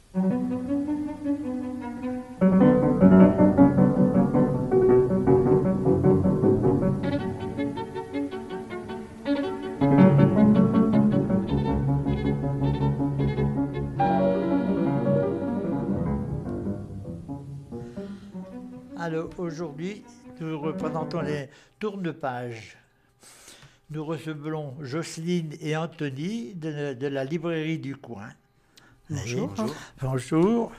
Alors aujourd'hui, nous représentons les tourne-pages. Nous recevons Jocelyne et Anthony de la librairie du coin. Bonjour. Bonjour.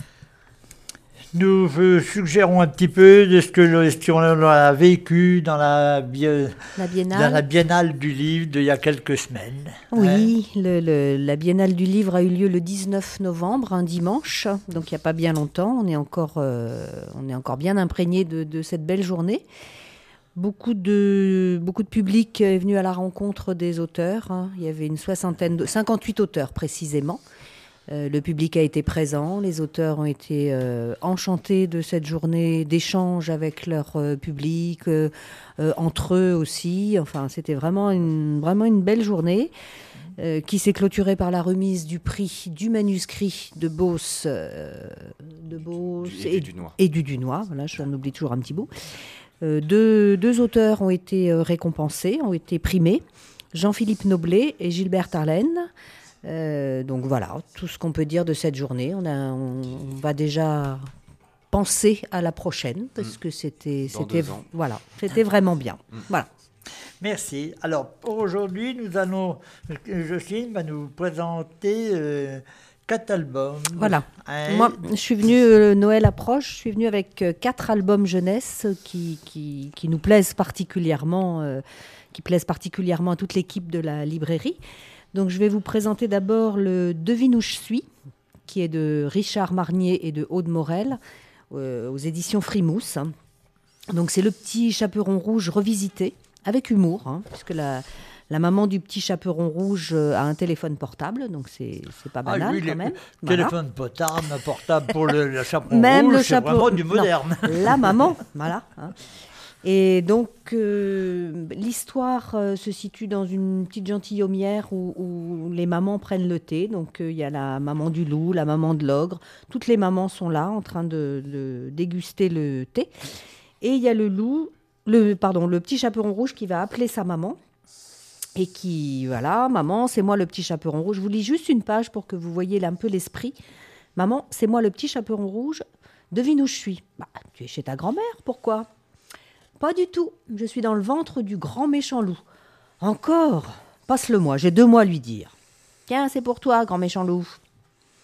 Nous suggérons un petit peu de ce qu'on a vécu dans la biennale du livre d'il y a quelques semaines. Oui, la biennale du livre a eu lieu le 19 novembre, un dimanche, donc il n'y a pas bien longtemps. On est encore bien imprégné de cette belle journée. Beaucoup de public est venu à la rencontre des auteurs. Il y avait 58 auteurs précisément. Le public a été présent, les auteurs ont été enchantés de cette journée d'échange avec leur public, entre eux aussi. Enfin, c'était vraiment une belle journée qui s'est clôturée par la remise du prix du manuscrit de Beauce, et du Dunois. Voilà, j'en oublie toujours un petit bout. Deux auteurs ont été récompensés, ont été primés, Jean-Philippe Noblet et Gilbert Arlaine. Donc voilà, tout ce qu'on peut dire de cette journée. On va déjà penser à la prochaine parce que c'était vraiment bien. Voilà. Merci. Alors pour aujourd'hui, Jocelyne va nous présenter 4 albums. Voilà. Moi, je suis venue, Noël approche, je suis venue avec 4 albums jeunesse qui nous plaisent particulièrement, à toute l'équipe de la librairie. Donc, je vais vous présenter d'abord le Devine où je suis, qui est de Richard Marnier et de Aude Morel, aux éditions Frimousse. Donc, c'est le petit chaperon rouge revisité, avec humour, puisque la maman du petit chaperon rouge a un téléphone portable, donc c'est pas banal quand même. Téléphone portable pour le chaperon même rouge, le c'est vraiment du moderne. Non, la maman, voilà. Et donc, l'histoire se situe dans une petite gentilhommière où les mamans prennent le thé. Donc, il y a la maman du loup, la maman de l'ogre. Toutes les mamans sont là en train de déguster le thé. Et il y a le petit chaperon rouge qui va appeler sa maman. Et qui, voilà, maman, c'est moi le petit chaperon rouge. Je vous lis juste une page pour que vous voyez un peu l'esprit. Maman, c'est moi le petit chaperon rouge. Devine où je suis. Bah, tu es chez ta grand-mère, pourquoi ? Pas du tout. Je suis dans le ventre du grand méchant loup. Encore ? Passe-le-moi, j'ai 2 mois à lui dire. Tiens, c'est pour toi, grand méchant loup. Allô ?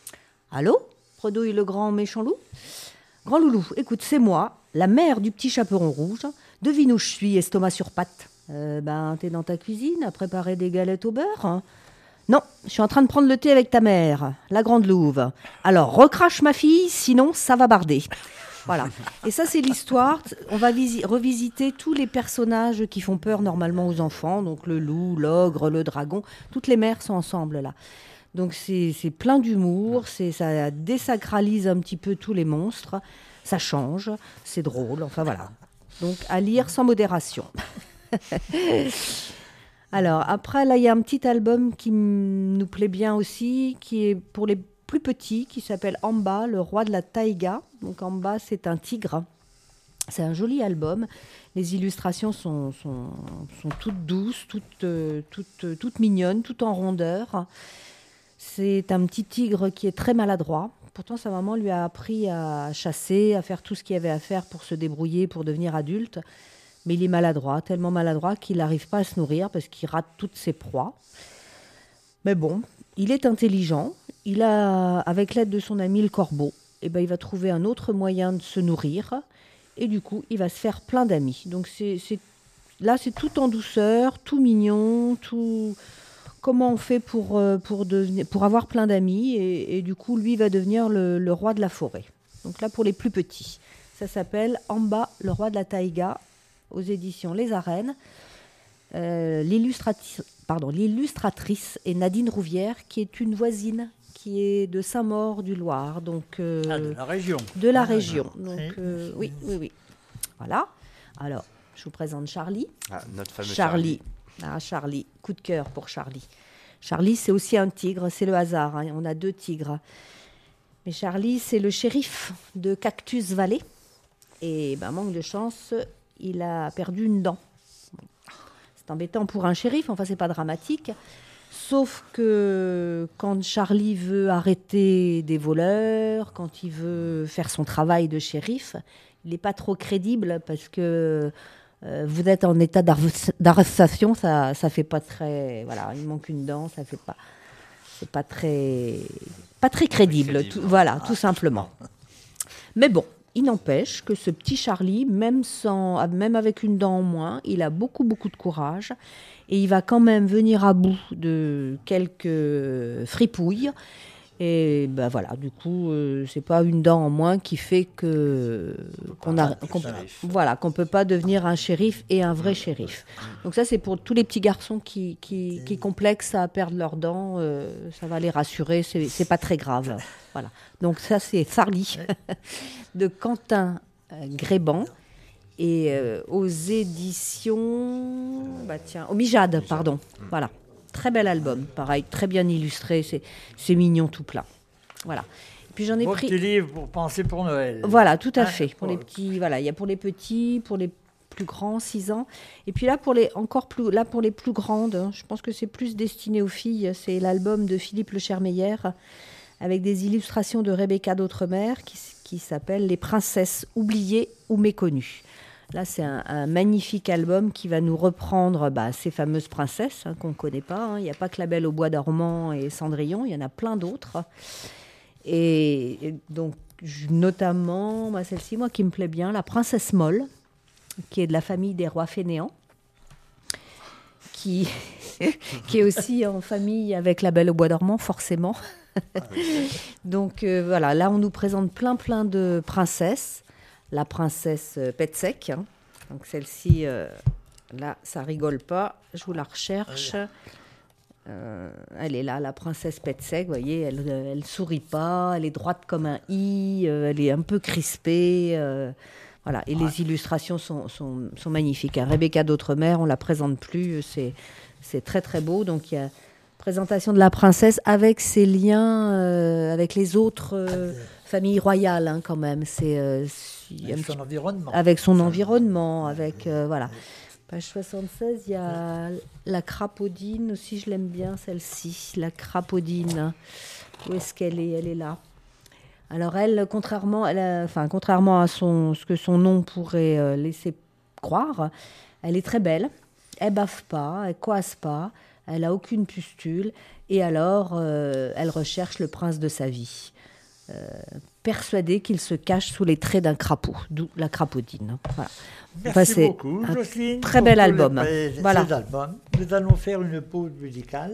Bredouille le grand méchant loup. Grand loulou, écoute, c'est moi, la mère du petit chaperon rouge. Devine où je suis, estomac sur pattes. T'es dans ta cuisine à préparer des galettes au beurre ? Non, je suis en train de prendre le thé avec ta mère, la grande louve. Alors, recrache ma fille, sinon ça va barder. Voilà. Et ça, c'est l'histoire. On va revisiter tous les personnages qui font peur normalement aux enfants. Donc le loup, l'ogre, le dragon. Toutes les mères sont ensemble là. Donc c'est plein d'humour. Ça désacralise un petit peu tous les monstres. Ça change. C'est drôle. Enfin voilà. Donc à lire sans modération. Alors après, là, il y a un petit album qui nous plaît bien aussi, qui est pour les plus petit qui s'appelle Amba, le roi de la taïga. Donc Amba, c'est un tigre. C'est un joli album. Les illustrations sont toutes douces, toutes mignonnes, toutes en rondeur. C'est un petit tigre qui est très maladroit. Pourtant, sa maman lui a appris à chasser, à faire tout ce qu'il y avait à faire pour se débrouiller, pour devenir adulte. Mais il est maladroit, tellement maladroit qu'il n'arrive pas à se nourrir parce qu'il rate toutes ses proies. Mais bon, il est intelligent. Il a, avec l'aide de son ami le corbeau, il va trouver un autre moyen de se nourrir. Et du coup, il va se faire plein d'amis. Donc là, c'est tout en douceur, tout mignon, tout... Comment on fait pour avoir plein d'amis et du coup, lui va devenir le roi de la forêt. Donc là, pour les plus petits. Ça s'appelle Amba, le roi de la taïga, aux éditions Les Arènes. L'illustratrice est Nadine Rouvière, qui est une voisine, qui est de Saint-Maur du Loir. Donc, de la région. De la région. Donc, oui. Voilà. Alors, je vous présente Charlie. Ah, notre fameux Charlie. Charlie, coup de cœur pour Charlie. Charlie, c'est aussi un tigre, c'est le hasard. On a 2 tigres. Mais Charlie, c'est le shérif de Cactus Valley. Et manque de chance, il a perdu une dent. C'est embêtant pour un shérif, enfin, c'est pas dramatique. Sauf que quand Charlie veut arrêter des voleurs, quand il veut faire son travail de shérif, il n'est pas trop crédible parce que vous êtes en état d'arrestation, ça fait pas très... Voilà, il manque une dent, ça fait pas... C'est pas très crédible, tout simplement. Mais bon, il n'empêche que ce petit Charlie, même avec une dent en moins, il a beaucoup, beaucoup de courage. Et il va quand même venir à bout de quelques fripouilles. Et voilà, du coup, c'est pas une dent en moins qui fait qu'on ne peut pas devenir un shérif et un vrai shérif. Donc ça, c'est pour tous les petits garçons qui complexent à perdre leurs dents. Ça va les rassurer, c'est pas très grave. Voilà. Donc ça, c'est Charlie de Quentin Gréban. Et aux éditions... au Mijade, pardon. Voilà. Très bel album, pareil, très bien illustré, c'est mignon tout plein. Voilà. Et puis j'en ai pris... Petit livre pour penser pour Noël. Voilà, tout à fait. Pour les petits, voilà, il y a pour les petits, pour les plus grands, 6 ans. Et puis là, pour les plus grandes, je pense que c'est plus destiné aux filles. C'est l'album de Philippe Le Chermeyer avec des illustrations de Rebecca d'Outremer qui s'appelle « Les princesses oubliées ou méconnues ». Là, c'est un magnifique album qui va nous reprendre ces fameuses princesses qu'on ne connaît pas. Il n'y a pas que La Belle au bois dormant et Cendrillon, il y en a plein d'autres. Et donc, notamment, celle-ci, moi, qui me plaît bien, la princesse Molle, qui est de la famille des rois fainéants, qui est aussi en famille avec La Belle au bois dormant, forcément. Donc, voilà, là, on nous présente plein de princesses. La princesse Petsec, donc celle-ci, là, ça rigole pas, je vous la recherche. Elle est là, la princesse Petsec, vous voyez, elle sourit pas, elle est droite comme un i, elle est un peu crispée, voilà. Et les illustrations sont magnifiques. Rebecca d'Outremer, on la présente plus, c'est très très beau. Donc il y a présentation de la princesse avec ses liens avec les autres familles royales, quand même. Avec son environnement. Avec son environnement, voilà. Page 76, il y a la Crapaudine aussi, je l'aime bien celle-ci, la Crapaudine. Où est-ce qu'elle est ? Elle est là. Alors elle, contrairement à ce que son nom pourrait laisser croire, elle est très belle. Elle baffe pas, elle coasse pas, elle a aucune pustule. Et alors, elle recherche le prince de sa vie. Persuadée qu'il se cache sous les traits d'un crapaud, d'où la Crapaudine. Voilà. Merci beaucoup, Jocelyne. Très bel album. Voilà. Nous allons faire une pause musicale.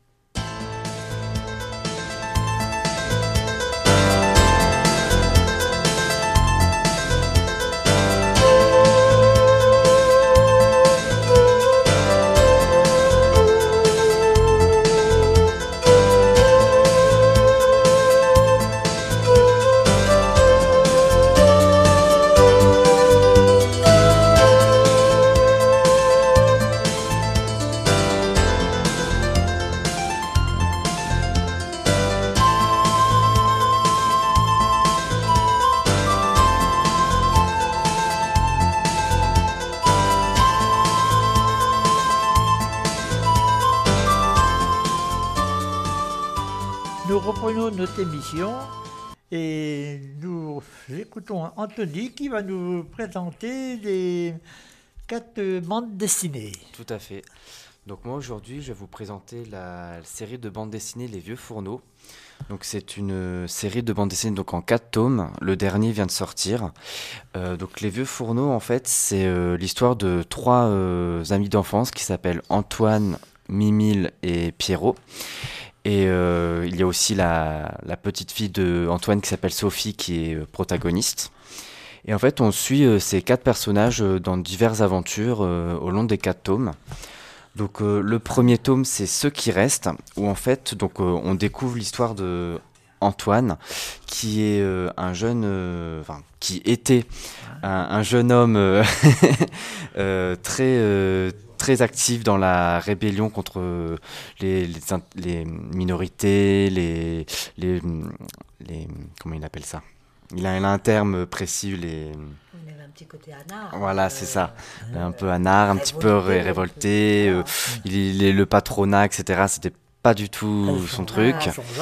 Nous reprenons notre émission et nous écoutons Anthony qui va nous présenter les 4 bandes dessinées. Tout à fait. Donc moi aujourd'hui je vais vous présenter la série de bandes dessinées Les Vieux Fourneaux. Donc c'est une série de bandes dessinées donc en 4 tomes. Le dernier vient de sortir. Donc Les Vieux Fourneaux en fait c'est l'histoire de 3 amis d'enfance qui s'appellent Antoine, Mimile et Pierrot. Et il y a aussi la petite fille de Antoine qui s'appelle Sophie qui est protagoniste. Et en fait, on suit ces 4 personnages dans diverses aventures au long des 4 tomes. Donc le premier tome, c'est Ceux qui restent, où en fait, donc on découvre l'histoire de Antoine, qui est un jeune, qui était un jeune homme très actif dans la rébellion contre les minorités, les comment il appelle ça? Il a un terme précis, les... Il avait un petit côté anard. Voilà, c'est ça. Un peu anard, un petit peu révolté. Il est le patronat, etc. C'était pas du tout son truc.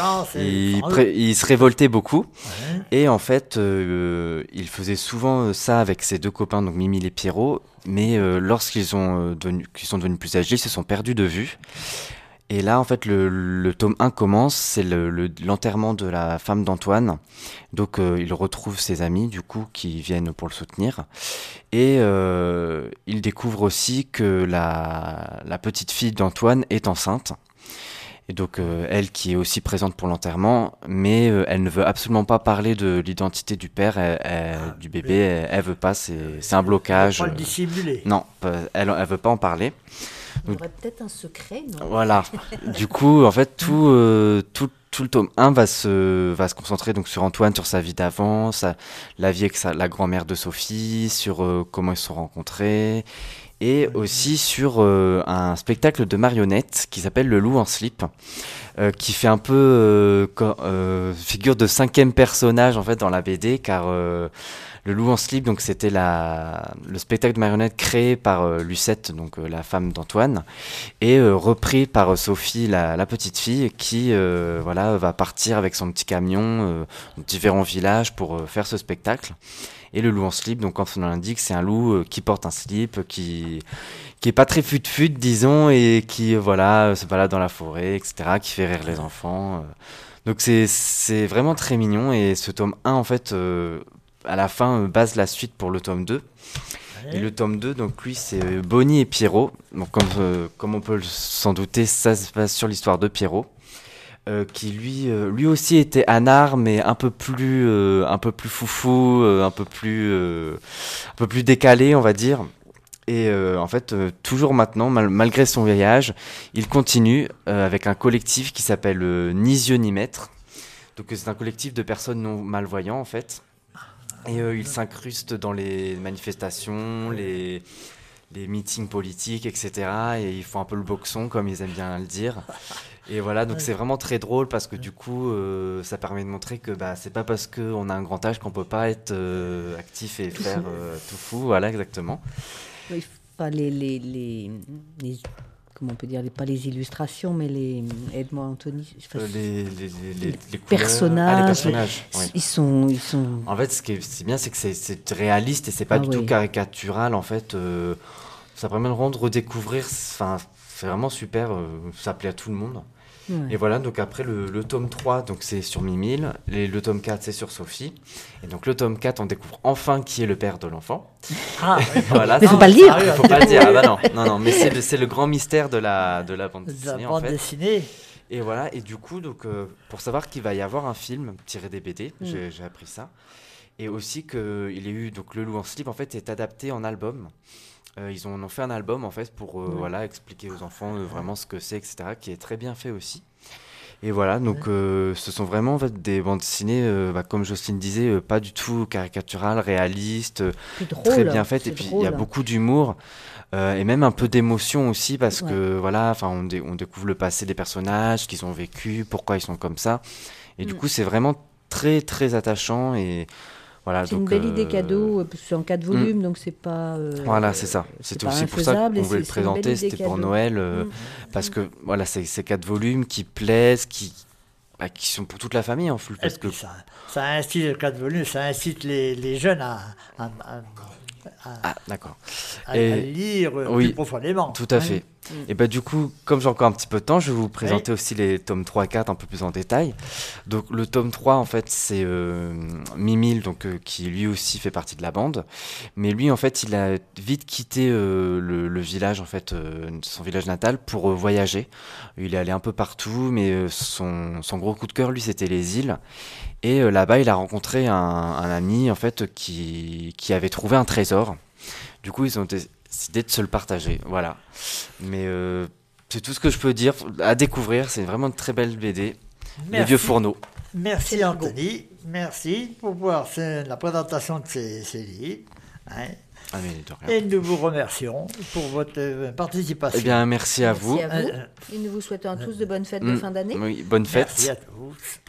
Il se révoltait beaucoup. Ouais. Et en fait, il faisait souvent ça avec ses deux copains, donc Mimile et Pierrot. Mais lorsqu'ils qu'ils sont devenus plus âgés, ils se sont perdus de vue. Et là, en fait, le tome 1 commence, c'est l'enterrement de la femme d'Antoine. Donc, il retrouve ses amis, du coup, qui viennent pour le soutenir. Et il découvre aussi que la petite fille d'Antoine est enceinte. Et donc, elle qui est aussi présente pour l'enterrement, mais elle ne veut absolument pas parler de l'identité du père, du bébé. Elle veut pas, c'est un blocage. Pas le dissimuler. Non, elle veut pas en parler. Il y aurait peut-être un secret, non? Voilà. Du coup, en fait, tout le tome 1 va se concentrer donc sur Antoine, sur sa vie d'avant, la vie avec la grand-mère de Sophie, sur comment ils se sont rencontrés, et aussi sur un spectacle de marionnettes qui s'appelle Le Loup en slip, qui fait un peu figure de 5e personnage en fait dans la BD, car le Loup en slip, donc c'était le spectacle de marionnettes créé par Lucette, donc la femme d'Antoine, et repris par Sophie, la petite fille, qui voilà va partir avec son petit camion dans différents villages pour faire ce spectacle. Et le loup en slip, donc comme son nom l'indique, c'est un loup qui porte un slip, qui est pas très fut-fut, disons, et qui voilà se balade dans la forêt, etc., qui fait rire les enfants. Donc c'est vraiment très mignon, et ce tome 1 en fait à la fin base la suite pour le tome 2. Ouais. Et le tome 2, donc lui, c'est Bonnie et Pierrot. Donc comme on peut s'en douter, ça se passe sur l'histoire de Pierrot, qui lui aussi était anard, mais un peu plus foufou, un peu plus décalé, on va dire. Et en fait, toujours maintenant, malgré son vieillage, il continue avec un collectif qui s'appelle Ni yeux ni maître. Donc c'est un collectif de personnes non malvoyants en fait. Et il s'incruste dans les manifestations, les meetings politiques, etc. Et ils font un peu le boxon, comme ils aiment bien le dire. Et voilà, donc c'est vraiment très drôle parce que du coup, ça permet de montrer que c'est pas parce qu'on a un grand âge qu'on peut pas être actif et faire tout fou. Voilà, exactement. Oui, enfin, les comment on peut dire, pas les illustrations, mais aide-moi Anthony. Enfin, Les personnages, les personnages. Oui. Ils sont. En fait, ce qui est bien, c'est que c'est réaliste et c'est pas du tout caricatural. En fait, ça permet de redécouvrir. Enfin, c'est vraiment super. Ça plaît à tout le monde. Ouais. Et voilà, donc après le tome 3, donc c'est sur Mimile, le tome 4 c'est sur Sophie, et donc le tome 4 on découvre enfin qui est le père de l'enfant. Ah, voilà. Mais faut pas le dire. Faut pas le dire, non, mais c'est le grand mystère de la bande dessinée en fait. Dessinée. Et voilà, et du coup, donc, pour savoir qu'il va y avoir un film tiré des BD, j'ai appris ça, et aussi qu'il y a eu, donc le Loup en slip en fait est adapté en album. Ils en ont fait un album en fait pour voilà, expliquer aux enfants vraiment ce que c'est, etc., qui est très bien fait aussi. Et voilà, donc ce sont vraiment en fait, des bandes dessinées, comme Jocelyne disait, pas du tout caricaturales, réalistes, très bien faites. Et puis il y a beaucoup d'humour et même un peu d'émotion aussi parce que voilà, on découvre le passé des personnages, ce qu'ils ont vécu, pourquoi ils sont comme ça. Et du coup, c'est vraiment très très attachant et voilà, c'est une belle idée cadeau, c'est en 4 volumes, donc c'est pas... voilà, c'est ça. C'était aussi pour ça qu'on voulait le présenter, c'était pour Noël, parce que voilà, c'est 4 volumes qui plaisent, qui sont pour toute la famille en fait. Parce que ça incite, 4 volumes, ça incite les jeunes à lire plus profondément. Tout à fait. Et du coup, comme j'ai encore un petit peu de temps, je vais vous présenter aussi les tomes 3 et 4 un peu plus en détail. Donc le tome 3, en fait, c'est Mimile, donc, qui lui aussi fait partie de la bande. Mais lui, en fait, il a vite quitté le village, en fait, son village natal, pour voyager. Il est allé un peu partout, mais son gros coup de cœur, lui, c'était les îles. Et là-bas, il a rencontré un ami, en fait, qui avait trouvé un trésor. Du coup, ils ont décidé de se le partager, voilà. Mais c'est tout ce que je peux dire à découvrir. C'est vraiment une très belle BD. Merci. Les vieux fourneaux. Merci Anthony, merci pour voir la présentation de ces livres. Hein. Ah, mais de rien. Et nous vous remercions pour votre participation. Eh bien, merci à vous. Et nous vous souhaitons à tous de bonnes fêtes de fin d'année. Oui, bonnes fêtes. Merci à tous.